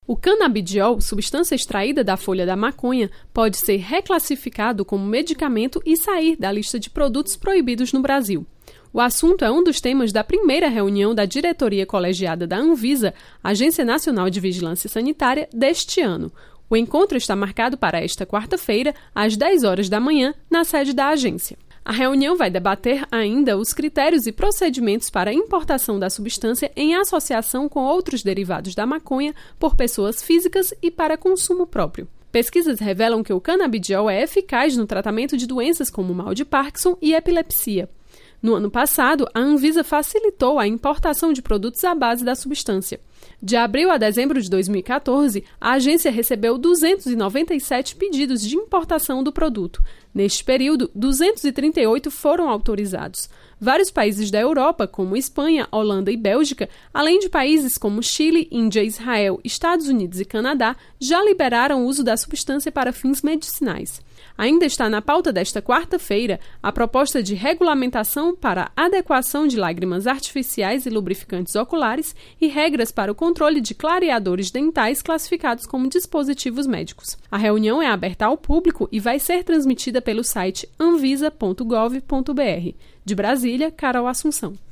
O canabidiol, substância extraída da folha da maconha, pode ser reclassificado como medicamento e sair da lista de produtos proibidos no Brasil. O assunto é um dos temas da primeira reunião da diretoria colegiada da Anvisa, Agência Nacional de Vigilância Sanitária, deste ano. O encontro está marcado para esta quarta-feira, às 10 horas da manhã, na sede da agência. A reunião vai debater ainda os critérios e procedimentos para a importação da substância em associação com outros derivados da maconha por pessoas físicas e para consumo próprio. Pesquisas revelam que o canabidiol é eficaz no tratamento de doenças como mal de Parkinson e epilepsia. No ano passado, a Anvisa facilitou a importação de produtos à base da substância. De abril a dezembro de 2014, a agência recebeu 297 pedidos de importação do produto. Neste período, 238 foram autorizados. Vários países da Europa, como Espanha, Holanda e Bélgica, além de países como Chile, Índia, Israel, Estados Unidos e Canadá, já liberaram o uso da substância para fins medicinais. Ainda está na pauta desta quarta-feira a proposta de regulamentação para a adequação de lágrimas artificiais e lubrificantes oculares e regras para o controle de clareadores dentais classificados como dispositivos médicos. A reunião é aberta ao público e vai ser transmitida pelo site anvisa.gov.br. De Brasília, Carol Assunção.